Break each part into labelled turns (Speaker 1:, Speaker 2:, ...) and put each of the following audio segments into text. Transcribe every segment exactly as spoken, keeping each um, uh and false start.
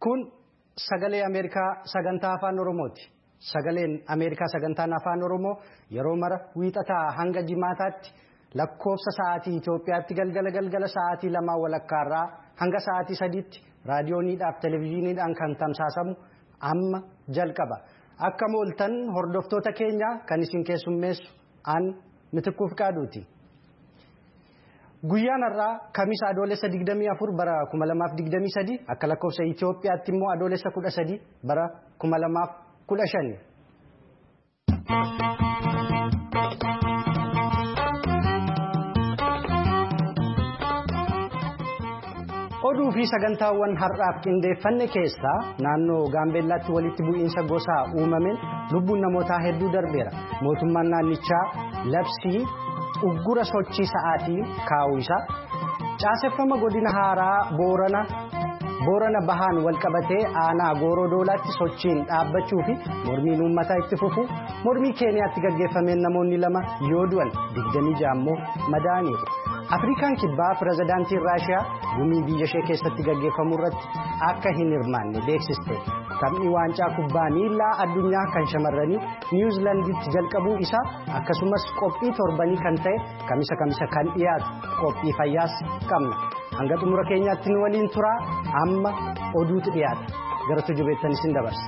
Speaker 1: Kun sagalee Ameerikaa sagantaa afaan Oromooti. Sagaleen Ameerikaa sagantaan afaan Oromoo yeroo mara wiixataa hanga jimaataatti lakkoofsa sa'aatii Itoophiyaatti galgala galgala sa'aatii lamaa walakkaarraa hanga sa'aatii sadiitti raadiyooniidhaaf televezyiiniidhaan kan tamsaasamu amma jalqaba. Akka mooltan hordoftoota keenya kan isin keessummeessu an Mitikkuu Fiqaaduuti. Guyyaan har'aa Kamiisa Adoolessa digdamii afur bara kuma lamaaf digdamii sadii akka lakkoofsa Itoophiyaatti immoo Adoolessa kudha sadii bara kuma lamaaf kudha shani. Oduu fi sagantaawwan har'aaf qindeeffanne keessaa naannoo Gaambeellaatti walitti bu'iinsa gosaa uumameen lubbuun namootaa hedduu darbeera. Mootummaan naannichaa labsii uggura sochii sa'aatii kaa'uu isaa caaseffama godina haaraa boorana boorana bahaan walqabatee aanaa gooroo doolaatti sochiin dhaabbachuu fi mormiin uummataa itti fufu mormii keeniyaatti gaggeeffameen namoonni lama yoo du'an digdamii ja'a immoo madaa'aniiru. Afrikaan kibbaa pirezidaantiin Raashiyaa gumii biyya ishee keessatti gaggeeffamu irratti akka hin hirmaanne beeksiste. Taphni waancaa kubbaa miilaa addunyaa kan shamarranii Niwuziilaanditti jalqabuu isaa akkasumas qophii torbanii kan ta'e kamisa kamisa kan dhiyaatu qophii fayyaas qabna. Hanga xumura keenyaatti nu waliin turaa amma oduutu dhiyaata. Gara tujubeettan isin dabarsa.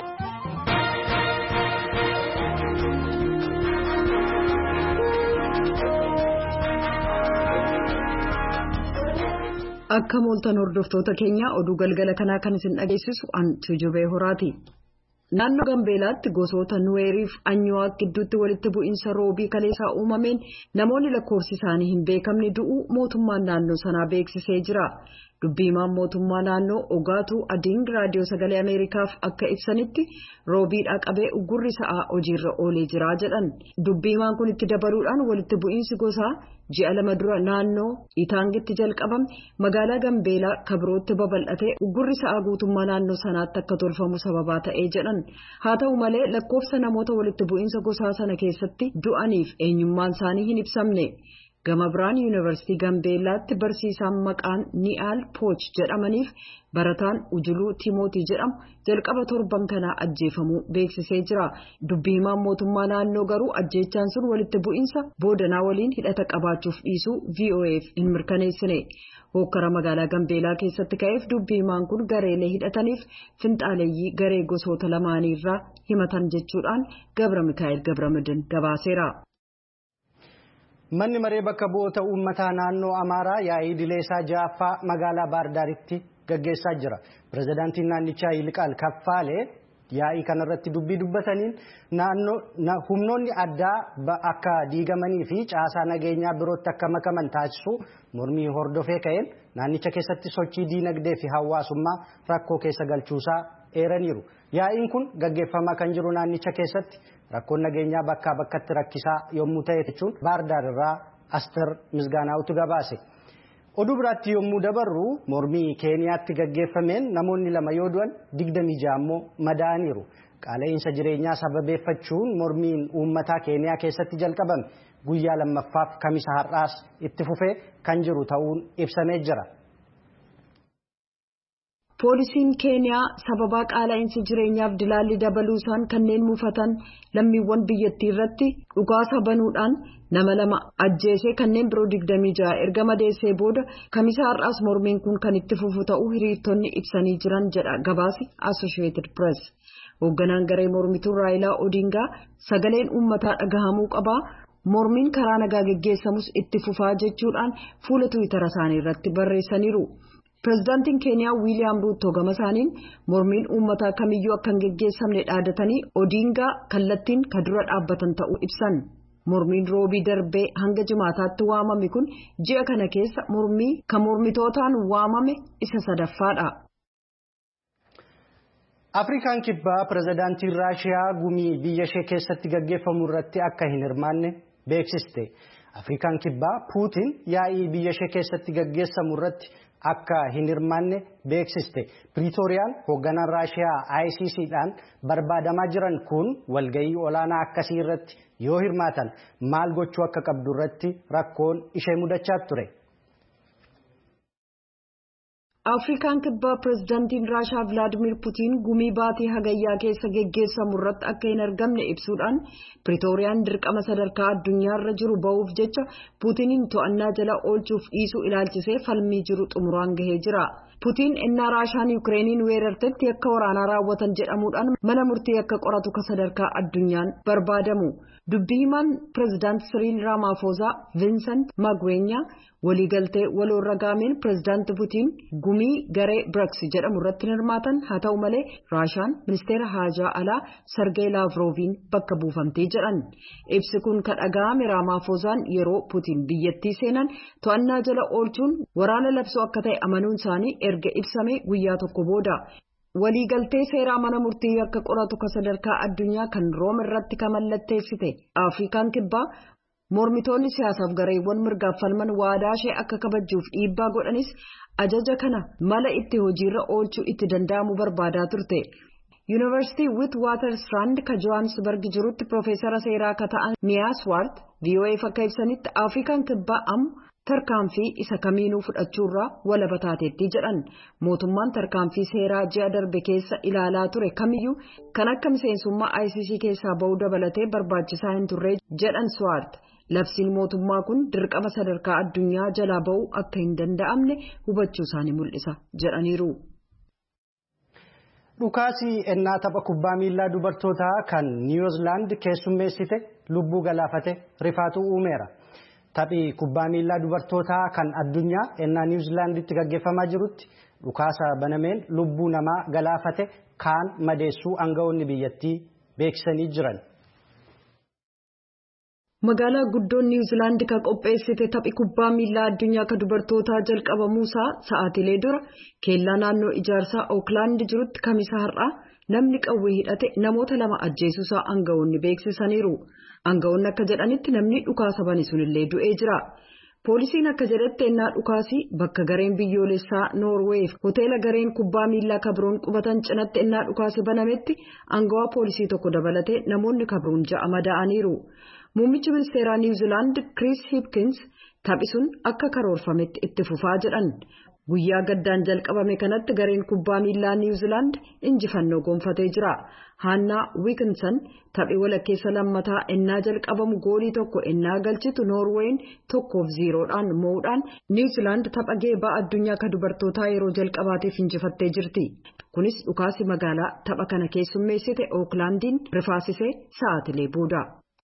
Speaker 2: Akka mooltan hordoftoota keenya oduu galgala kanaa kan isin dhageessisu an Tujubee Horaati. Naannoo Gambeelaatti gosoota Nuweeriif Anyuwaaq gidduutti walitti bu'iinsa roobii kaleessaa uumameen namoonni lakkoofsi isaanii hin beekamne du'uu mootummaan naannoo sanaa beeksisee jira. Dubbiimaan mootummaa naannoo Ogaatuu Adiing raadiyoo sagalee Ameerikaaf akka ibsanitti roobiidhaa qabee uggurri sa'aa hojiirra oolee jira jedhan. Dubbiimaan kun itti dabaluudhaan walitti bu'iinsi gosaa ji'a lama dura naannoo Itaangitti jalqabame magaalaa Gambeelaa kabirootti babal'atee uggurri sa'aa guutummaa naannoo sanaatti akka tolfamu sababaa ta'ee jedhan. Haa ta'u malee lakkoofsa namoota walitti bu'iinsa gosaa sana keessatti du'aniif eenyummaan isaanii hin ibsamne. Gama biraan yuunivarsiitii Gambeellaatti barsiisaan maqaan Ni'aal Pooch jedhamaniif barataan Ujuluu Timootii jedhamu jalqaba torban kanaa ajjeefamuu beeksisee jira. Dubbiimaan mootummaa naannoo garuu ajjeechaan sun walitti bu'iinsa boodanaa waliin hidhata qabaachuuf dhiisuu V O F hin mirkaneessine. Hokkara magaalaa Gambeelaa keessatti ka'eef dubbiimaan kun gareelee hidhataniif finxaaleeyyii garee gosoota lamaaniirraa himatan jechuudhaan Gabra Mikaa'el Gabramidin gabaaseera.
Speaker 1: Manni maree bakka bu'oota uummataa naannoo Amaaraa yaa'ii idileesaa ja'affaa magaalaa Baardaaritti gaggeessaa jira. Pirezidaantiin naannichaa Yiliqaal Kaffaalee yaa'ii kanarratti dubbii dubbataniin naannoo humnoonni addaa akka diigamanii fi caasaa nageenyaa birootti akka makaman taasisuu mormii hordofee ka'een naannicha keessatti sochii diinagdee fi hawaasummaa rakkoo keessa galchuusaa eeraniiru. Yaa'iin kun gaggeeffamaa kan jiru naannicha keessatti rakkoon nageenyaa bakkaa bakkatti rakkisaa yommuu ta'e jechuun Baardaar irraa Aster Misgaanaawutu gabaase. Oduu biraatti yommuu dabarru mormii Keeniyaatti gaggeeffameen namoonni lama yoo du'an digdamii ja'a immoo madaa'aniiru. Qaala'insa jireenyaa sababeeffachuun mormiin uummataa Keeniyaa keessatti jalqabame guyyaa lammaffaaf kamisa har'aas itti fufee kan jiru ta'uun ibsamee jira.
Speaker 2: Poolisiin Keeniyaa sababa qaala'insa jireenyaaf dilaalli dabaluusaan kanneen mufatan lammiiwwan biyyattii irratti dhukaasa banuudhaan nama lama ajjeesee kanneen biroo digdamii ja'a erga madeessee booda kamisa har'aas mormiin kun kan itti fufu ta'uu hiriirtonni ibsanii jiran jedha gabaasi Associated Press. Hoogganaan garee mormituu Raayilaa Odingaa sagaleen uummataa dhagahamuu qabaa mormiin karaa nagaa geggeessamus itti fufaa jechuudhaan fuula Tiwiitara isaanii irratti barreessaniiru. Pirezidaantiin Keeniyaa Wiiliyaam Ruuto gama isaaniin mormiin uummataa kamiyyuu akka hin geggeessamne dhaadatanii Odingaa kallattiin ka dura dhaabbatan ta'uu ibsan. Mormiin roobii darbee hanga jimaataatti waamame kun ji'a kana keessa mormii kan mormitootaan waamame isa sadaffaadha.
Speaker 1: Afrikaan kibbaa pirezidaantiin Raashiyaa gumii biyya ishee keessatti gaggeeffamu irratti akka hin hirmaanne beeksiste. Afrikaan kibbaa Puutiin yaa'ii biyya ishee keessatti gaggeessamu irratti akka hin hirmaanne beeksiste. Pretooriyaan hoogganaan Raashiyaa I C C'dhaan barbaadamaa jiran kun walgahii olaanaa akkasii irratti yoo hirmaatan maal gochuu akka qabdu irratti rakkoon ishee mudachaa ture.
Speaker 2: Afrikaan kibbaa pireezidaantiin Raashaa Vilaadimir Puutiin gumii baatii hagayyaa keessa geggeessamu irratti akka hin argamne ibsuudhaan Piriitooriyaan dirqama sadarkaa addunyaarra jiru ba'uuf jecha Puutiniin to'annaa jala oolchuuf dhiisuu ilaalchisee falmii jiru xumuraan gahee jira. Puutiin ennaa Raashaan Yukireeniin weerartetti akka waraanaa raawwatan jedhamuudhaan mana murtii akka qoratu ka sadarkaa addunyaan barbaadamu. Dubbii himaan pireezidaant Siriil Raamaafoozaa Viinsant Magweenyaa waliigaltee waloorra gaameen pireezidaant Puutiin gumii garee Biriks jedhamu irratti hirmaatan haa ta'u malee Raashaan ministeera haajaa alaa Sergey Laavrooviin bakka buufamtee jedhan. Ibsi kun kan dhaga'ame Raamaafoozaan yeroo Puutiin biyyattii seenan to'annaa jala oolchuun waraana labsuu akka ta'e amanuun isaanii erga ibsame guyyaa tokko booda. Waliigaltee seeraa mana murtii akka qoratu ka sadarkaa addunyaa kan Room irratti ka mallatteessite Afrikaan kibbaa mormitoonni siyaasaaf gareewwan mirgaaf falman waadaa ishee akka kabajuuf dhiibbaa godhanis ajaja kana mala itti hojiirra oolchuu itti danda'amu barbaadaa turte. Yuunivarsiitii Witwatersrand ka Johannesburg jirutti Piroofeesara seeraa ka ta'an Miyaa Swaart V O F akka ibsanitti Afrikaan kibbaa amma tarkaanfii isa kamiinuu fudhachuurraa walaba taateetti jedhan. Mootummaan tarkaanfii seeraa ji'a darbe keessa ilaalaa ture kamiyyuu kan akka miseensummaa I C C keessaa ba'uu dabalatee barbaachisaa hin turre jedhan Swaart. Labsiin mootummaa kun dirqama sadarkaa addunyaa jalaa ba'uu akka hin danda'amne hubachuu isaanii mul'isa jedhaniiru.
Speaker 1: Dhukaasii ennaa tapha kubbaa miilaa dubartootaa kan Niwuziilaand keessummeessite lubbuu galaafate rifaatu uumeera. Taphii kubbaa miilaa dubartootaa kan addunyaa ennaa Niwuziilaanditti gaggeeffamaa jirutti dhukaasa banameen lubbuu namaa galaafate kaan madeessuu aangawoonni biyyattii beeksisanii jiran.
Speaker 2: Magaalaa guddoon Niwuziilaand kan qopheessite taphi kubbaa miilaa addunyaa kan dubartootaa jalqabamuusaa sa'aatilee dura keellaa naannoo ijaarsaa Ooklaand jirutti kamisa har'aa namni qawwee hidhate namoota lama ajjeesuusaa aangawoonni beeksisaniiru. Aangawoonni akka jedhanitti namni dhukaasa bane sunillee du'ee jira. Poolisiin akka jedhetti ennaa dhukaasii bakka gareen biyyoolessaa Noorweef hoteela gareen kubbaa miilaa kabroon qubatan cinatti ennaa dhukaasi banametti aangawaa poolisii tokko dabalatee namoonni kabroon ja'a madaa'aniiru. Muummichi ministeeraa Niwuziilaand Chris Hipkins taphi sun akka karoorfametti itti fufaa jedhan. Guyyaa gaddaan jalqabame kanatti gareen kubbaa miilaa Niwuziilaand injifannoo gonfatee jira. Haannaa Wiikinsan taphi walakkeessa lammataa ennaa jalqabamu goolii tokko ennaa galchitu Noorween tokkoof ziiroodhaan mo'uudhaan Niwuziilaand tapha geebaa addunyaa kan dubartootaa yeroo jalqabaatiif injifattee jirti. Kunis dhukaasi magaalaa tapha kana keessummeessite Ooklaandiin rifaasisee sa'aatilee booda.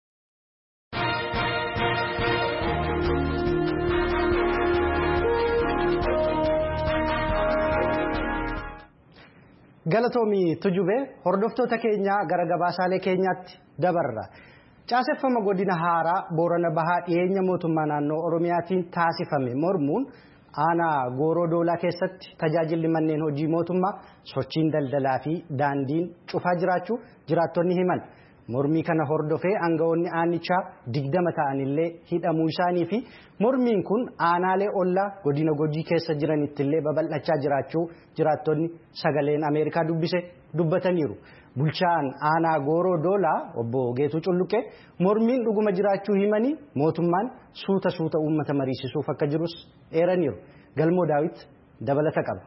Speaker 1: Galatoomii Tujubee hordoftoota keenyaa gara gabaasaalee keenyaatti dabarra. Caaseffama godina haaraa Boorana Bahaa dhiyeenya mootummaa naannoo Oromiyaatiin taasifame mormuun aanaa Gooroo Doolaa keessatti tajaajilli manneen hojii mootummaa sochiin daldalaa fi daandiin cufaa jiraachuu jiraattonni himan. Mormii kana hordofee aangawoonni aanichaa digdama ta'anillee hidhamuu isaanii fi mormiin kun aanaalee ollaa godina Gujii keessa jiranittillee babal'achaa jiraachuu jiraattonni sagaleen Ameerikaa dubbise dubbataniiru. Bulchaan aanaa Gooroo Doolaa obbo Geetuu Culluqee mormiin dhuguma jiraachuu himanii mootummaan suuta suuta uummata mariisisuuf akka jirus eeraniiru. Galmoo Daawit dabalata qaba.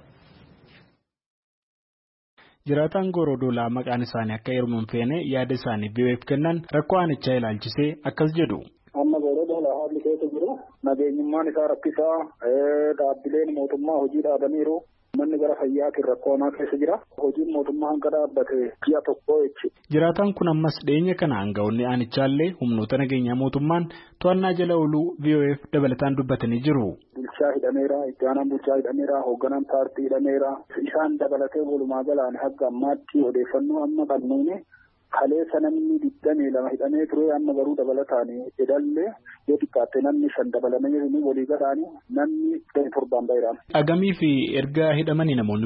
Speaker 3: Jiraataan Gooroo Doolaa maqaan isaanii akka heeruman feene yaada isaanii V O F kennan rakkoo aanichaa ilaalchisee akkas jedhu.
Speaker 4: Amma Gooroo Doolaa haalli keessa jiru nageenyummaan isaa rakkisaa dhaabbileen mootummaa hojii dhaabaniiru. Manni gara fayyaatiin rakkoo hamaa keessa jira. Hojiin mootummaa hanga dhaabbate ji'a tokko jechuudha.
Speaker 3: Jiraataan kun ammas dhiyeenya kana aangawoonni aanichaallee humnoota nageenyaa mootummaan to'annaa jala ooluu V O F dabalataan dubbatanii jiru.
Speaker 4: Bulchaa hidhameera, itti aanaan bulchaa hidhameera, hoogganaan paartii hidhameera. Isaan dabalatee walumaa galaan hanga ammaatti odeeffannoo amma qabnuuni kaleessa namni digdamii lama hidhamee ture amma garuu dabalataan edallee yoo xiqqaatte namni shan dabalamee walii galaanii namni torbaan baay'ee.
Speaker 3: Agamii fi erga hidhamanii namoonni kun?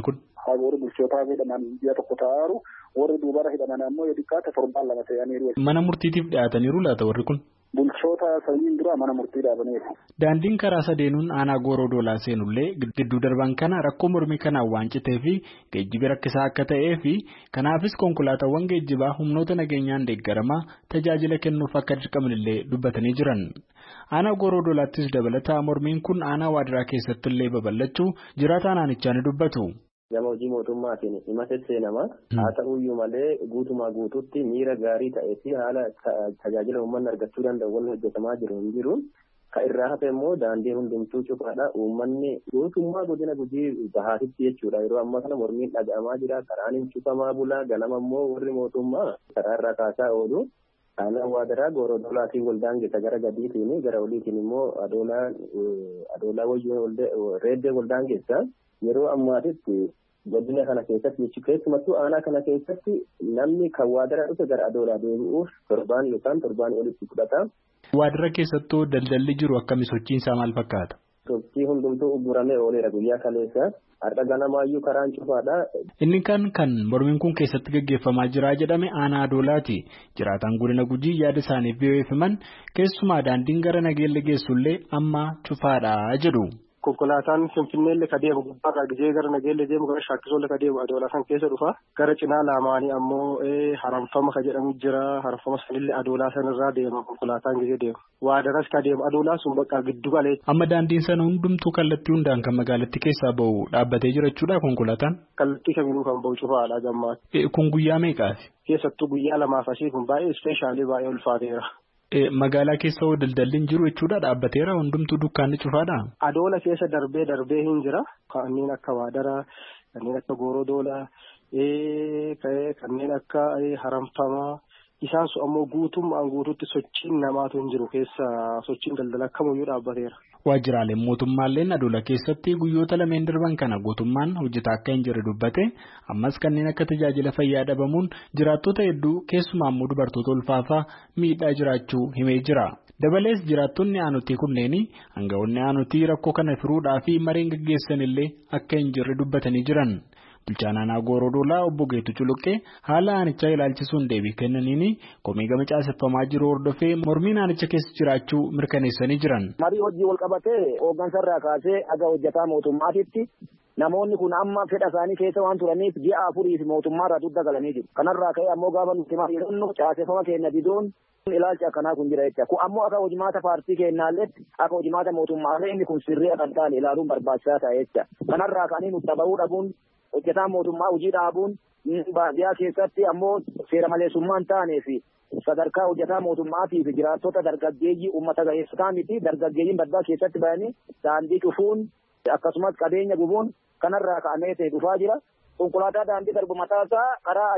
Speaker 4: warri bulchootaa jedhaman biyya tokko ta'aaru warri duubara hidhaman ammoo yoo xiqqaate torbaan lama ta'aniiru.
Speaker 3: Mana murtiitiif dhiyaataniiru laata warri kun?
Speaker 4: Bulchoota saniin dura mana murtii dhaabaniiru.
Speaker 3: Daandiin karaa sadeenuun aanaa gooroo doolaa seenullee gidduu darban kana rakkoo mormii kanaan waan citee fi geejjibi rakkisaa akka ta'ee fi kanaafis konkolaataawwan geejjibaa humnoota nageenyaan deeggaramaa tajaajila kennuuf akka dirqamanillee dubbatanii jiran. Aanaa gooroo doolaattis dabalataa mormiin kun aanaa waadiraa keessatti illee babal'achuu jiraataa aanichaa ni dubbatu.
Speaker 5: Gama hojii mootummaatiin dhimma seenama haa ta'uyyuu malee guutumaa guututti miira gaarii ta'ee fi haala tajaajila uummanni argachuu danda'u wal hojjetamaa jiru hin jiru. Ka irraa hafe immoo daandii hundumtuu cufaadha. Uummanni guutummaa godina gujii bahaatitti jechuudha. Yeroo ammaa kana mormiin dhaga'amaa jira. Karaan hin cufamaa bulaa. Ganama immoo warri mootummaa karaa irraa kaasaa oolu. Aanaa waadaraa gooroo doolaatiin waldaangessa gara gadiitiin gara oliitiin immoo adoolaa adoolaa wayyoo reeddee waldaangessa. Yeroo ammaatitti godina kana keessatti jechuun keessumattuu aanaa kana keessatti namni kan waadara dhufe gara adoolaa deebi'uuf torbaan yookaan torbaan olitti fudhata.
Speaker 3: Waadara keessattuu daldalli jiru akkami sochiinsaa maal fakkaata?
Speaker 5: Sochii hundumtuu ugguramee ooleera guyyaa kaleessa. Har'a ganamaayyuu karaan cufaadha.
Speaker 3: Inni kan kan mormiin kun keessatti gaggeeffamaa jira jedhame aanaa adoolaati. Jiraataan godina gujii yaada isaaniif yoo himan keessumaa daandiin gara nageelle geessullee amma cufaadha jedhu.
Speaker 6: Konkolaataan Finfinneellee ka deemu gubbaa qaqqisee gara nageelle deemu gara shaakkisoollee ka deemu adoolaa san keessa dhufa. Gara cinaa lamaanii ammoo haramfama ka jedhamu jira. Haramfama sanillee adoolaa sanirraa deema konkolaataan gisee deemu. Waadaras ka deemu adoolaa sun bakka giddu galee.
Speaker 3: Amma daandiin sana hundumtuu kallattii hundaan kan magaalattii keessaa bahu dhaabbatee jira jechuudha konkolaataan?
Speaker 6: Kallattii kamiinuu kan bahu cufaadha gammaatti.
Speaker 3: Kun guyyaa meeqaafi?
Speaker 6: Keessattuu guyyaa lamaaf asii kun baay'ee ispeeshaalii baay'ee ulfaateera.
Speaker 3: Magaalaa keessa hoo daldalli hin jiru jechuudha dhaabbateera hundumtuu dukkaanni cufaadha.
Speaker 6: Adoola keessa darbee darbee hin jira. Kanneen akka waadaraa, kanneen akka gooroo doolaa, kanneen akka haramfamaa. Isaan sun ammoo guutummaan guutuutti sochiin namaatu hin jiru keessa sochiin daldala kamiyyuu dhaabbateera.
Speaker 3: Waajjiraaleen mootummaalleen adoolaa keessatti guyyoota lameen darban kana guutummaan hojjetaa akka hin jirre dubbate ammas kanneen akka tajaajila fayyaa dhabamuun jiraattota hedduu keessumaa immoo dubartoota ulfaafaa miidhaa jiraachuu himee jira. Dabalees jiraattonni aanutii kunneen aangawoonni aanutii rakkoo kana furuudhaa fi mariin gaggeessan illee akka hin jirre dubbatanii jiran. Bulchaan aanaa gooroo doolaa obbo Geetu Culuqqee haala aanichaa ilaalchisuun deebii kennaniin komii gama caaseffamaa jiru hordofee mormiin aanicha keessa jiraachuu mirkaneessanii jiran.
Speaker 7: Marii hojii wal qabatee hooggansarraa kaasee aga hojjetaa mootummaatitti namoonni kun amma fedha isaanii keessa waan turaniif ji'a afuriif mootummaarraa dudda galanii jiru. Kanarraa ka'ee ammoo gaafa nuti mari'annu caaseffama keenya diduun ilaalchi akkanaa kun jira jecha. Kun ammoo akka hojimaata paartii keenyaallee akka hojimaata mootummaallee inni kun sirrii akka hin taane ilaaluun barbaachisaa ta'e jecha. Kanarraa ka'anii nutti dhaba'uu dhabuun hojjetaan mootummaa hojii dhaabuun baadiyyaa keessatti ammoo seera maleessummaan taanee fi sadarkaa hojjetaa mootummaatii fi jiraattota dargaggeeyyii uummata ga'eessotaa miti dargaggeeyyiin baddaa keessatti bahanii daandii cufuun akkasumas qabeenya gubuun kanarraa ka'amee ta'e dhufaa jira. Konkolaataa daandii darbu mataasaa karaa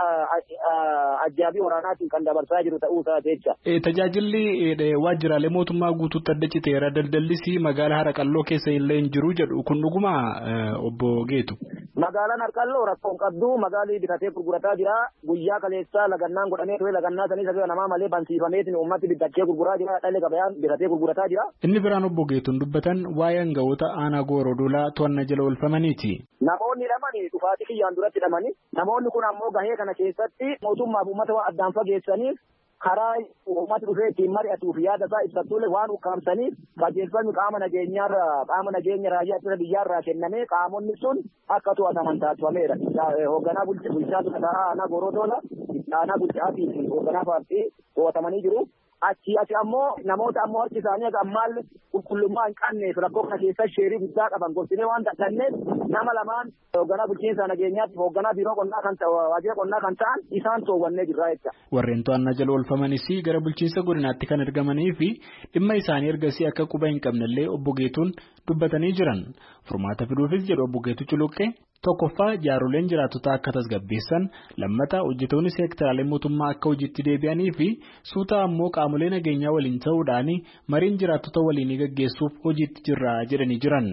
Speaker 7: ajjaabii waraanaatiin kan dabarsaa jiru ta'uu isaa jecha.
Speaker 3: Tajaajilli waajjiraalee mootummaa guutuutti adda citeera daldallis magaalaa Haraqalloo keessa illee hin jiru jedhu kun dhuguma obbo Geetu.
Speaker 7: Magaalaan Harqalloo rakkoon qabdu magaalii bitatee gurgurataa jira. Guyyaa kaleessaa lagannaan godhamee ture lagannaa sanii sagalee namaa malee bansiifameetiin uummati bitachee gurguraa jira. Dhalli gabayaan bitatee gurgurataa jira.
Speaker 3: Inni biraan obbo Geetuun dubbatan waa'ee aangawoota aanaa gooroo doolaa to'annaa jala oolfamaniiti.
Speaker 7: Namoonni lamani dhufaatii kiyyaan duratti hidhamani. Namoonni kun ammoo gahee kana keessatti mootummaaf uummata waan addaan fageessaniif karaa uummati dhufee ittiin mari'atuuf yaada isaa ibsattuulee waan ukkaamsaniif qajeelfamni qaama nageenyaarraa qaama nageenya raayyaa ittisa biyyaarraa kennamee qaamonni sun akka to'ataman taasifameera. Hoogganaa bulchaa tumataa aanaa gooroo doolaa aanaa bulchaatii fi hoogganaa paartii to'atamanii jiru. Achi achi ammoo namoota ammoo harki isaanii akka ammaallee qulqullummaa hin qabneef rakkoo kana keessa sheerii guddaa qaban gorsinee waan dadhanneef nama lamaan hoogganaa bulchiinsa nageenyaatti hoogganaa biiroo qonnaa kan waajjira qonnaa kan ta'an isaan to'annee jirra jecha.
Speaker 3: Warreen to'annaa jala oolfamanis gara bulchiinsa godinaatti kan argamanii fi dhimma isaanii ergasii akka quba hin qabnellee obbo Geetuun dubbatanii jiran. Furmaata fiduufis jedhu obbo Geetu Culuqqee. Tokkoffaa jaaroleen jiraattotaa akka tasgabbeessan lammataa hojjetoonni seektaraalee mootummaa akka hojiitti deebi'anii fi suutaa ammoo qaamolee nageenyaa waliin ta'uudhaan mariin jiraattota waliinii gaggeessuuf hojiitti jirra jedhanii jiran.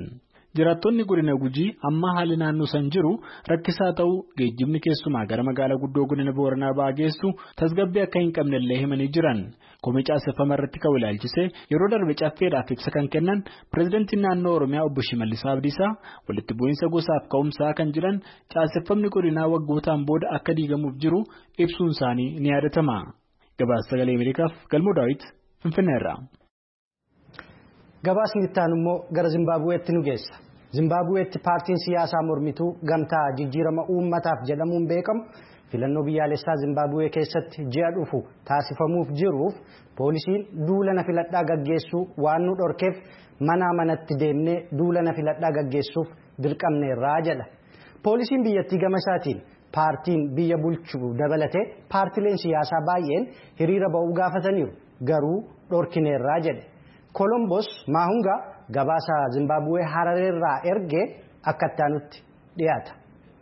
Speaker 3: Jiraattonni godina Gujii amma haalli naannoo san jiru rakkisaa ta'uu geejjibni keessumaa gara magaalaa guddoo godina Booranaa ba'aa geessu tasgabbii akka hin qabnellee himanii jiran. Komii caaseffama irratti ka'u ilaalchisee yeroo darbe caffeedhaaf ibsa kan kennan pireezidantiin naannoo Oromiyaa obbo Shimallis Abdiisaa walitti bu'iinsa gosaaf ka'umsaa kan jiran caaseffamni godinaa waggootaan booda akka diigamuuf jiru ibsuun isaanii ni yaadatama. Gabaasa sagalee Ameerikaaf Galmoo Daawit Finfinneerraa.
Speaker 1: Gabaasni itti aanu immoo gara Zimbaabuweetti nu geessa. Zimbaabuweetti paartiin siyaasaa mormituu gamtaa jijjiirama uummataaf jedhamuun beekamu filannoo biyyaalessaa Zimbaabuwee keessatti ji'a dhufu taasifamuuf jiruuf poolisiin duula filadhaa gaggeessuu waan nu dhorkeef manaa manatti deemnee duula filadhaa gaggeessuuf dirqamneerraa jedha. Poolisiin biyyattii gama isaatiin paartiin biyya bulchuu dabalatee paartileen siyaasaa baay'een hiriira ba'uu gaafataniiru garuu dhorkineerraa jedhe. Kolombos Maahungaa gabaasa Zimbaabuwee Harareerraa ergee akka ittaanutti dhiyaata.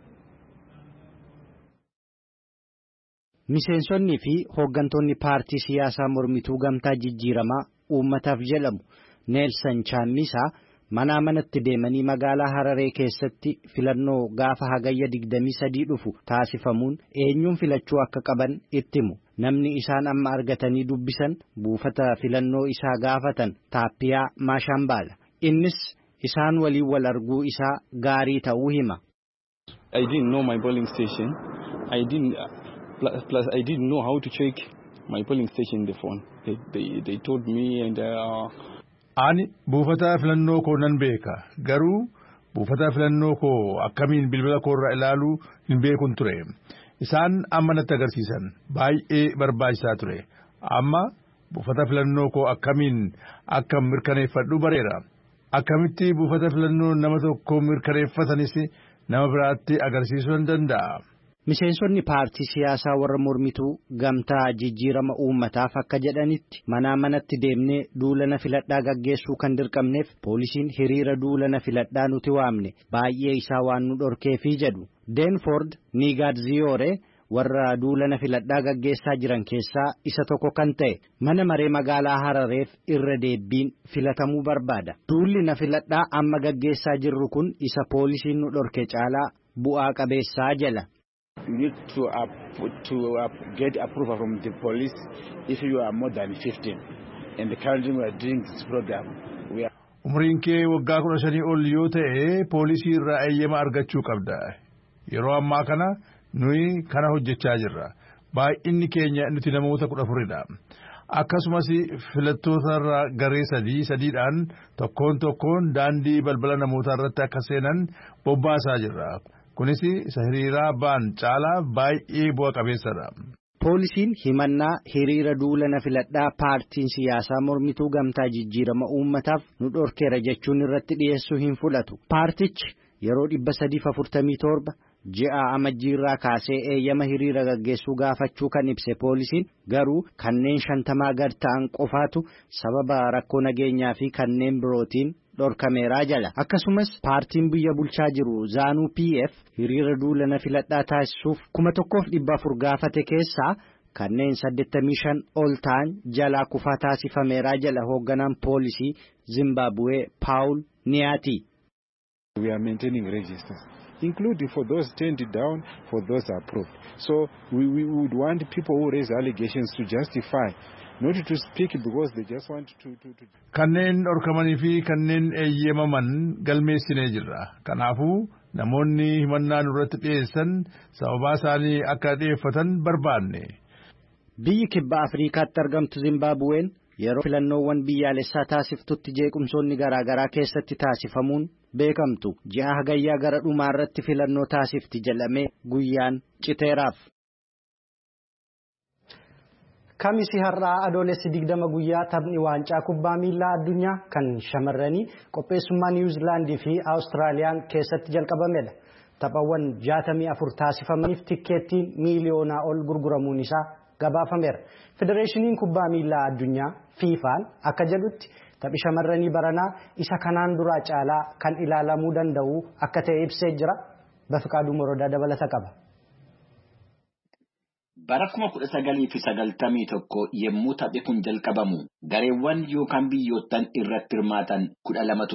Speaker 1: Miseensonni fi hooggantoonni paartii siyaasaa mormituu gamtaa jijjiiramaa uummataaf jedhamu Neelsan Chaammisaa manaa manatti deemanii magaalaa Hararee keessatti filannoo gaafa hagayya digdamii sadii dhufu taasifamuun eenyuun filachuu akka qaban itti himu. Namni isaan amma argatanii dubbisan buufata filannoo isaa gaafatan Taappiyaa Maashambaala. Innis isaan waliin wal arguu isaa gaarii ta'uu hima.
Speaker 8: I didn't know my polling station. I didn't plus I didn't know how to check my polling station in the phone. They they, they told me and uh,
Speaker 9: Ani buufata filannoo koo nan beeka garuu buufata filannoo koo akkamiin bilbila koo irraa ilaaluu hin beekun ture. Isaan amma natti agarsiisan baay'ee barbaachisaa ture. Amma buufata filannoo koo akkamiin akka mirkaneeffadhu bareera. Akkamitti buufata filannoo nama tokko mirkaneeffatanis nama biraatti agarsiisuu hin danda'a.
Speaker 1: Miseensonni paartii siyaasaa warra mormituu gamtaa jijjiirama uummataaf akka jedhanitti manaa manatti deemnee duula filadhaa gaggeessuu kan dirqamneef poolisiin hiriira duula filadhaa nuti waamne baay'ee isaa waan nu dhorkeefii jedhu. Deenford Nigaadziyore warra duula filadhaa gaggeessaa jiran keessaa isa tokko kan ta'e mana maree magaalaa Harareef irra deebiin filatamuu barbaada. Duulli filadhaa amma gaggeessaa jirru kun isa poolisiin nu dhorke caalaa bu'aa qabeessaa jala.
Speaker 10: You need to uh, to uh, get approval from the police if you are more than fifteen. And currently we are doing this program. We are.
Speaker 9: Umriin kee waggaa kudha shanii ol yoo ta'e poolisii irraa eeyyama argachuu qabda. Yeroo ammaa kana nuyi kana hojjechaa jirra. Baay'inni keenya nuti namoota kudha afuridha. Akkasumas filattoota irraa garee sadii sadiidhaan tokkoon tokkoon daandii balbala namootaa irratti akka seenan bobbaasaa jirra. Kunis isa hiriiraa ba'an caalaa baay'ee bu'a qabeessadha.
Speaker 1: Poolisiin himannaa hiriira duula filadhaa paartiin siyaasaa mormituu gamtaa jijjiirama uummataaf nu dhorkeera jechuun irratti dhiyeessuu hin fudhatu. Paartichi yeroo dhibba sadiif afurtamii torba ji'a amajjiirraa kaasee eeyyama hiriira gaggeessuu gaafachuu kan ibse poolisiin garuu kanneen shantamaa gad ta'an qofaatu sababa rakkoo nageenyaa fi kanneen birootiin dhorkameeraa jala. Akkasumas paartiin biyya bulchaa jiru Zaanuu P F hiriira duula filadhaa taasisuuf kuma tokkoof dhibba afur gaafate keessaa kanneen saddeettamii shan ol ta'an jalaa kufaa taasifameeraa jala hoogganaan poolisii Zimbaabuwee Paawul Niyaati.
Speaker 10: We are maintaining registers, including for those turned down, for those approved. So we, we would want people who raise allegations to justify. Not to speak because they just want to to to.
Speaker 9: Kanneen dhorkamanii fi kanneen eeyyamaman galmeessinee jirra. Kanaafuu namoonni himannaa nurratti dhiyeessan sababaa isaanii akka dhiyeeffatan barbaanne.
Speaker 1: Biyyi kibba Afriikaatti argamtu Zimbaabuween yeroo filannoowwan biyyaalessaa taasiftutti jeequmsoonni garaa garaa keessatti taasifamuun beekamtu. Ji'a hagayyaa gara dhumaa irratti filannoo taasifti jedhamee guyyaan citeeraaf. Kamisi har'aa adoolessi digdama guyyaa taphni waancaa kubbaa miilaa addunyaa kan shamarranii qopheessummaa Niwuziilaandii fi Awustiraaliyaan keessatti jalqabamedha. Taphawwan jaatamii afur taasifamaniif tikkeettiin miiliyoonaa ol gurguramuun isaa gabaafameera. Federeeshiniin kubbaa miilaa addunyaa fiifaan akka jedhutti taphi shamarranii baranaa isa kanaan duraa caalaa kan ilaalamuu danda'u akka ta'e ibsee jira. Bafiqaaduu Morodaa dabalata qaba.
Speaker 11: Bara kuma kudha sagalii fi sagaltamii tokko yemmuu taphni kun jalqabamu gareewwan yookaan biyyoottan irratti hirmaatan kudha lama turan.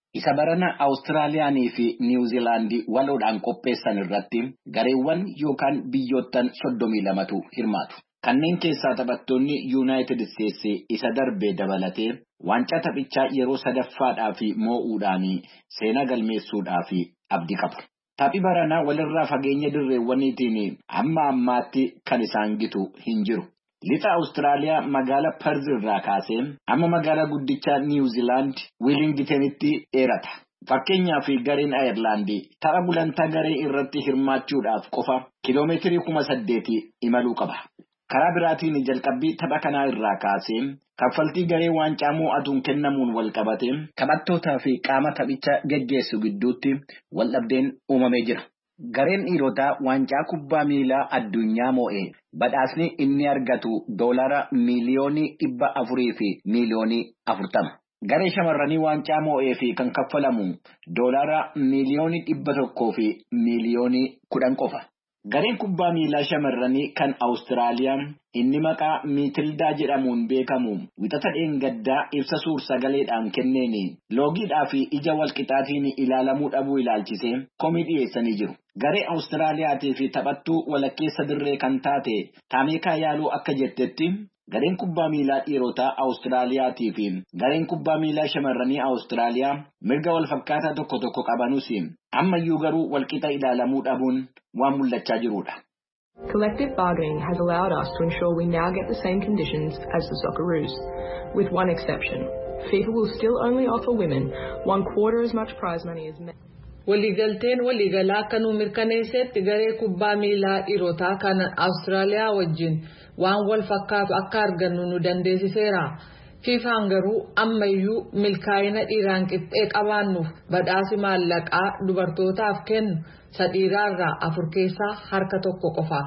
Speaker 11: Isa barana Awustiraaliyaanii fi Niwuziilaandii waloodhaan qopheessan irratti gareewwan yookaan biyyoottan soddomii lamatu hirmaatu. Kanneen keessaa taphattoonni Yuunaayitid Isteetsi isa darbee dabalatee waancaa taphichaa yeroo sadaffaadhaa fi moo'uudhaan seenaa galmeessuudhaa fi abdii qabu. Taphi baranaa walirraa fageenya dirreewwaniitiin hamma ammaatti kan isaan gitu hin jiru. Lixa Awustiraaliyaa magaalaa Perth irraa kaasee amma magaalaa guddichaa Niwuziilaand Wiilingitanitti dheerata. Fakkeenyaaf gareen Ayirlaandii tapha gulantaa garee irratti hirmaachuudhaaf qofa kiloomeetirii kuma saddeeti imaluu qaba. Karaa biraatiin jalqabbii tapha kanaa irraa kaasee kaffaltii garee waancaa moo'atuun kennamuun wal qabatee taphattootaa fi qaama taphicha geggeessu gidduutti wal dhabdeen uumamee jira. Gareen dhiirotaa waancaa kubbaa miilaa addunyaa moo'ee badhaasni inni argatu doolara miiliyoonii dhibba afurii fi miiliyoonii afurtama. Garee shamarranii waancaa moo'ee fi kan kaffalamu doolara miiliyoonii dhibba tokkoo fi miiliyoonii kudhan qofa. Gareen kubbaa miilaa shamarranii kan Awustiraaliyaa inni maqaa Miitildaa jedhamuun beekamu wixata dheengaddaa ibsa suur sagaleedhaan kenneeni loogiidhaa fi ija walqixaatiin ilaalamuu dhabuu ilaalchisee komii dhiyeessanii jiru. Garee Awustiraaliyaatii fi taphattuu walakkeessa dirree kan taate Taameekaa Yaaluu akka jettetti gareen kubbaa miilaa dhiirotaa Awustiraaliyaatii fi gareen kubbaa miilaa shamarranii Awustiraaliyaa mirga wal fakkaataa tokko tokko qabanus ammayyuu garuu walqixa ilaalamuu dhabuun waan mul'achaa jirudha.
Speaker 12: Collective bargaining has allowed us to ensure we now get the same conditions as the Socceroos, with one exception. FIFA will still only offer women one quarter as much prize money as men.
Speaker 13: Waliigalteen waliigalaa akka nu mirkaneessetti garee kubbaa miilaa dhiirotaa kan Awustiraaliyaa wajjin waan wal fakkaatu akka argannu nu dandeessiseera. FIFAan garuu ammayyuu milkaa'ina dhiiraan qixxee qabaannuuf badhaasi maallaqaa dubartootaaf kennu sadhiiraarraa afur keessaa harka tokko qofa.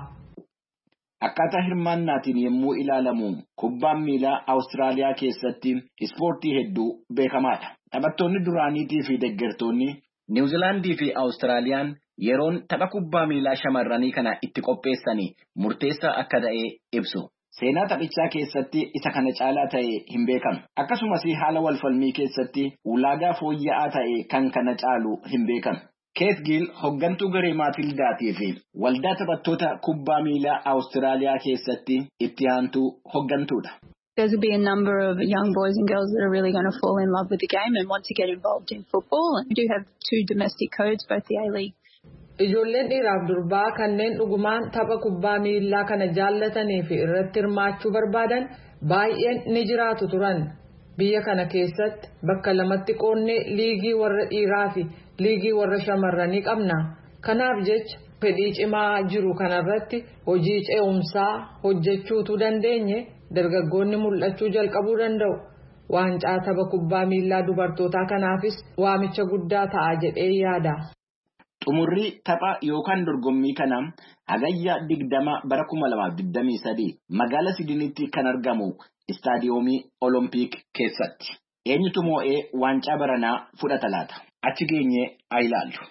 Speaker 11: Akkaataa hirmaannaatiin yommuu ilaalamu kubbaan miilaa Awustiraaliyaa keessatti ispoortii hedduu beekamaadha. Taphattoonni duraaniitii fi deeggartoonni Niwuziilaandii fi Awustiraaliyaan yeroon tapha kubbaa miilaa shamarranii kana itti qopheessanii murteessaa akka ta'e ibsu. Seenaa taphichaa keessatti isa kana caalaa ta'e hin beekamu. Akkasumas haala walfalmii keessatti ulaagaa fooyya'aa ta'e kan kana caalu hin beekamu. Keet Giil hoggantuu garee Maatildaatii fi waldaa taphattoota kubbaa miilaa Awustiraaliyaa keessatti itti aantuu hoggantuudha.
Speaker 14: There's will be a number of young boys and girls that are really going to fall in love with the game and want to get involved in football. And we do have two domestic codes, both the A-League.
Speaker 13: Ijoolleen dhiiraaf durbaa kanneen dhugumaan tapha kubbaa miilaa kana jaallatanii fi irratti hirmaachuu barbaadan baay'een ni jiraatu turan. Biyya kana keessatti bakka lamatti qoonnee liigii warra dhiiraa fi liigii warra shamarranii qabna. Kanaaf jecha fedhii cimaa jiru kanarratti hojii ce'umsaa hojjechuutu dandeenye dargaggoonni mul'achuu jalqabuu danda'u. Waancaa tapha kubbaa miilaa dubartootaa kanaafis waamicha guddaa ta'a jedhee yaada.
Speaker 11: Xumurri tapha yookaan dorgommii kana hagayya digdama bara kuma lamaaf digdamii sadii magaalaa Sidiniitti kan argamu istaadiyoomii Oloompiik keessatti. Eenyutu moo'ee waancaa baranaa fudhata laata? Achi geenyee haa ilaallu.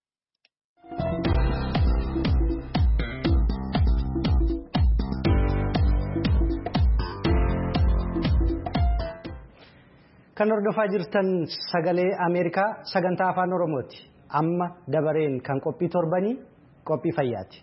Speaker 1: Kan hordofaa jirtan sagalee Ameerikaa sagantaa afaan Oromooti. Amma dabareen kan qophii torbanii qophii fayyaati.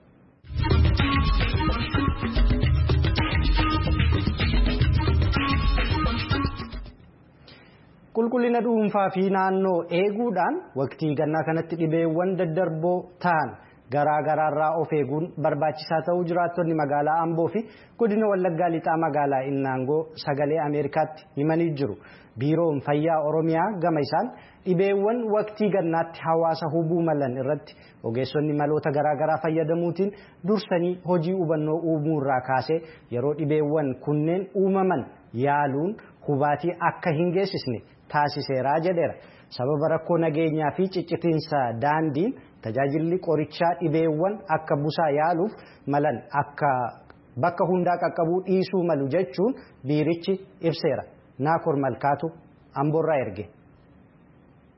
Speaker 1: Qulqullina dhuunfaa fi naannoo eeguudhaan waqtii gannaa kanatti dhibeewwan daddarboo ta'an garaa garaarraa of eeguun barbaachisaa ta'uu jiraattonni magaalaa Amboo fi godina Wallaggaa lixaa magaalaa Innaangoo sagalee Ameerikaatti himanii jiru. Biiroon Fayyaa Oromiyaa gama isaan dhibeewwan waqtii gannaatti hawaasa hubuu malan irratti ogeessonni maloota garaa garaa fayyadamuutiin dursanii hojii hubannoo uumuurraa kaasee yeroo dhibeewwan kunneen uumaman yaaluun hubaatii akka hin geessisne taasiseeraa jedheera. Sababa rakkoo nageenyaa fi ciccitiinsa daandiin tajaajilli qorichaa dhibeewwan akka busaa yaaluuf malan akka bakka hundaa qaqqabuu dhiisuu malu jechuun biirichi ibseera. Naakor Malkaatu Amboorraa erge.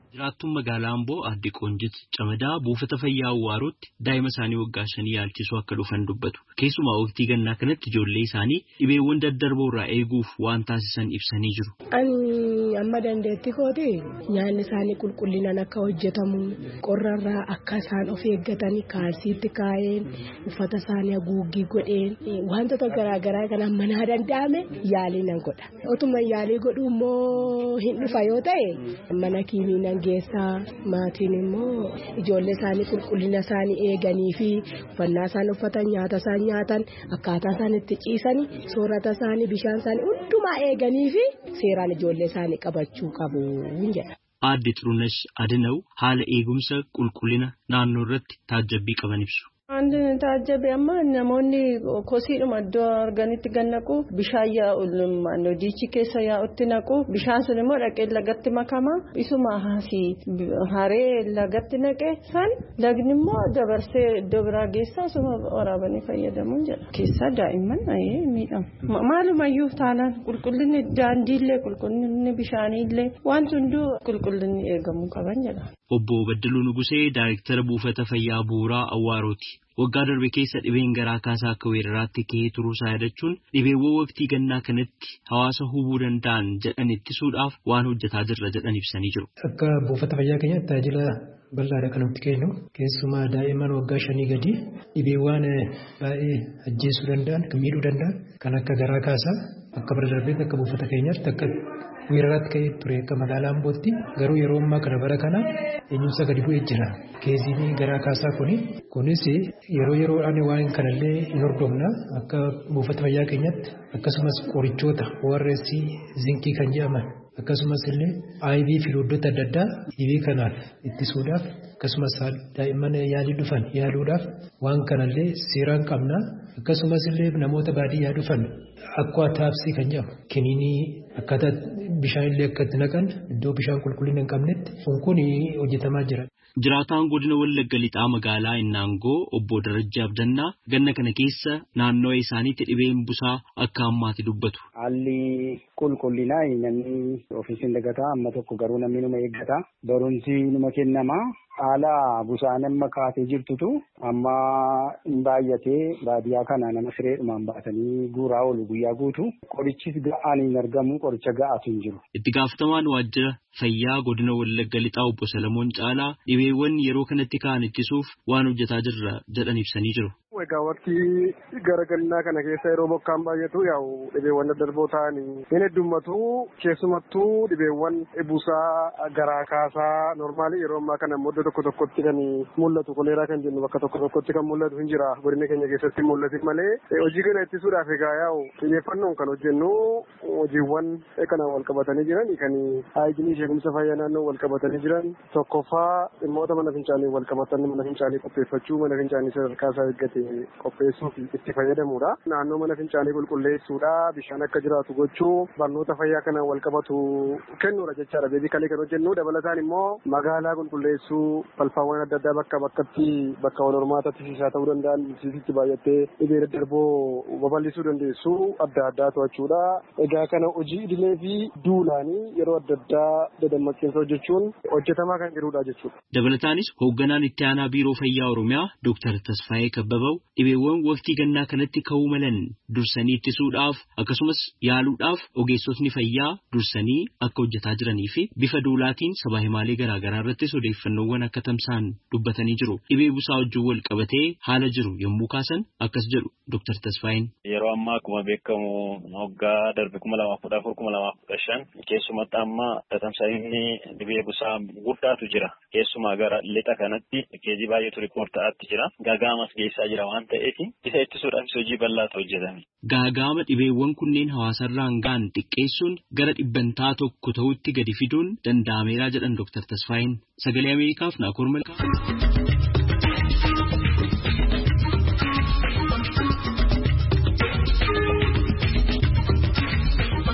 Speaker 15: Jiraattuun magaalaa Amboo Aadde Qoonjit Camadaa buufata fayyaa Awwaarotti daa'ima isaanii waggaa shanii yaalchisuu akka dhufan dubbatu. Keessumaa waqtii gannaa kanatti ijoollee isaanii dhibeewwan daddarboo irraa eeguuf waan taasisan ibsanii jiru.
Speaker 16: Ani amma dandeetti kooti nyaanni isaanii qulqullinaan akka hojjetamu qorrarraa akka isaan of eeggatanii kaalsiitti kaa'een uffata isaanii haguuggii godheen wantoota garaagaraa kan ammanaa danda'ame yaalii nan godha. Otuma yaalii godhu immoo hin dhufa yoo ta'e mana kiimiinan geessaa maatiin immoo ijoollee isaanii qulqullina isaanii eeganii fi uffannaa isaan uffatan nyaata isaan nyaatan akkaataa isaan itti ciisanii soorata isaanii bishaan isaanii hundumaa eeganii fi seeraan ijoollee isaanii qabachuu qabu jedha.
Speaker 15: Aadde Xurunesh Adinaw haala eegumsa qulqullina naannoo irratti taajjabbii qaban ibsu.
Speaker 17: Wanti taajjabe amma namoonni kosiidhuma iddoo arganitti gannaqu bishaan yaa'u diichi keessa yaa'utti naqu bishaan sun immoo dhaqee lagatti makama isuma haasii haree lagatti naqe san lagni immoo dabarsee iddoo biraa geessaa isuma waraabanii fayyadamuun jedha. Keessaa daa'imman miidhama. Maalumayyuu taanaan qulqullinni daandiillee qulqullinni bishaaniillee wanti hunduu qulqullinni eegamuu qaban jedha.
Speaker 15: Obbo Baddaluu Nugusee Daayirektara Buufata Fayyaa Bu'uuraa Awwaarooti. Waggaa darbe keessa dhibeen garaa kaasaa akka weeraraatti ka'ee turuusaa yaadachuun dhibeewwan waqtii gannaa kanatti hawaasa hubuu danda'an jedhan ittisuudhaaf waan hojjetaa jirra jedhan ibsanii jiru.
Speaker 18: Akka buufata fayyaa keenyatti tajaajila bal'aadha kan nuti kennu keessumaa daa'imman waggaa shanii gadi dhibeewwan baay'ee ajjeesuu danda'an miidhuu danda'an kan akka garaa kaasaa akka bara darbeetti akka buufata keenyaatti akka weeraraatti ka'ee ture akka magaalaa Ambootti garuu yeroo ammaa kana bara kana eenyumsa gadi bu'ee jira. Keessiin garaa kaasaa kuni kunis yeroo yeroodhaan waan kanallee hin hordofna akka buufata fayyaa keenyatti akkasumas qorichoota O R S zinkii kan jedhaman akkasumas illee I V filoodota adda addaa dhibee kanaaf ittisuudhaaf akkasumas daa'imman yaalii dhufan yaaluudhaaf waan kanallee seeraan qabna akkasumas illee namoota baadiyyaa dhufan akka taapsii kan jedhamu kiniinii akkaataa bishaan illee akka itti naqan iddoo bishaan qulqullina hin qabnetti kun hojjetamaa jira.
Speaker 15: Jiraataan godina Wallagga Lixaa magaalaa Innaangoo obbo Darajjaa Abdannaa ganna kana keessa naannoo isaaniitti dhibeen busaa akka ammaatti dubbatu.
Speaker 19: Haalli qulqullinaa namni ofiisiin dagataa amma tokko garuu namni numa eeggata. Barumsi numa kennama. Haala busaan amma kaatee jirtutu amma hin baay'atee baadiyyaa kana nama sireedhumaan baatanii guuraa oolu guyyaa guutu. Qorichis ga'aan hin argamu qoricha ga'aatu hin jiru.
Speaker 15: Itti gaafatamaan waajjira fayyaa godina Wallagga Lixaa obbo Salamoon Caalaa dhibeewwan yeroo kanatti ka'an ittisuuf waan hojjetaa jirra jedhan ibsanii jiru.
Speaker 6: Egaa waqtii gara gannaa kana keessa yeroo bokkaan baay'atu yaa'u dhibeewwan daddarboo ta'anii hin heddummatu keessumattuu dhibeewwan busaa garaa kaasaa normaalii yeroo ammaa kana immoo tokko tokkotti kan mul'atu koleeraa kan jennu bakka tokko tokkotti kan mul'atu hin jira godina keenya keessatti mul'atu malee hojii kana ittisuudhaaf egaa yaa'u xiyyeeffannoon kan hojjennu hojiiwwan kana wal qabatanii jiran kan haayiginii eegumsa fayyaa naannoo wal qabatanii jiran tokkoffaa dhimmoota mana fincaanii wal qabatan mana fincaanii qopheeffachuu mana fincaanii sadarkaa isaa eeggate qopheessuuf itti fayyadamuudha. Naannoo mana fincaanii qulqulleessuudha. Bishaan akka jiraatu gochuu barnoota fayyaa kanaan wal qabatu kennuudha jechaadha. Beebii kan hojjennu dabalataan immoo magaalaa qulqulleessuu balfaawwan adda addaa bakka bakkatti bakka wal hormaatatti siisaa ta'uu danda'an siisitti baay'attee dhibee daddarboo babal'isuu dandeessu adda addaa to'achuudha. Egaa kana hojii idilee fi duulaanii yeroo adda addaa dadammaqiinsa hojjechuun hojjetamaa kan jirudha jechuudha.
Speaker 15: Dabalataanis hoogganaan itti aanaa biiroo fayyaa Oromiyaa Dooktar Tasfaayee Kabbabaa dhibeewwan waqtii gannaa kanatti ka'uu malan dursanii ittisuudhaaf akkasumas yaaluudhaaf ogeessotni fayyaa dursanii akka hojjetaa jiranii fi bifa duulaatiin sabaa himaalee garaagaraa irrattis odeeffannoowwan akka tamsa'an dubbatanii jiru. Dhibee busaa wajjin wal qabatee haala jiru yommuu kaasan akkas jedhu Dooktar Tasfaayeen.
Speaker 20: Yeroo ammaa akkuma beekamu waggaa darbe kuma lamaaf kudha afur kuma lamaaf kudha shan keessumatti amma tamsaa'inni dhibee busaa guddaatu jira. Keessumaa gara lixa kanatti keejii baay'eetu rikoordi ta'atti jira. Gaagaamas geessaa jira waan ta'eef isa ittisuudhaaf hojii bal'aatu hojjetame.
Speaker 15: Gaagaama dhibeewwan kunneen hawaasarraan ga'an xiqqeessuun gara dhibbantaa tokko ta'utti gadi fiduun danda'ameera jedhan Dooktar Tasfaayeen. Sagalee Ameerikaaf Naakoor Malkaa.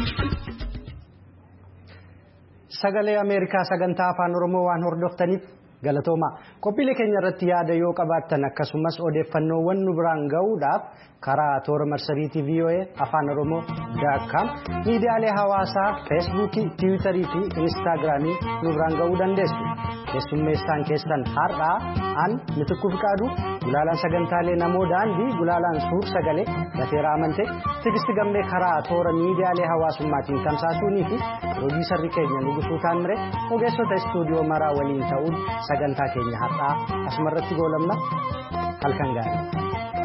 Speaker 1: Sagalee Ameerikaa sagantaa afaan Oromoo waan hordoftaniif galatooma. Qophiilee keenya irratti yaada yoo qabaattan akkasumas odeeffannoowwan nu biraan ga'uudhaaf karaa toora marsariitii V O A afaan oromoo dot com miidiyaalee hawaasaa feesbuukii, tiwiitarii fi inistaagiraamii nu biraan ga'uu dandeessu. Keessummeessaan keessan har'aa an Mitikuu Fiqaaduu, gulaalaan sagantaalee namoo daandii, gulaalaan suur sagalee Gateeraa Amantee, Tigisti Gammee karaa toora miidiyaalee hawaasummaatiin tamsaasuunii fi pirooduusarri keenya Nugusuu Taamire ogeessota istuudiyoo maraa waliin ta'uun sagantaa keenya har'aa asumarratti goolabna. Halkan gaarii.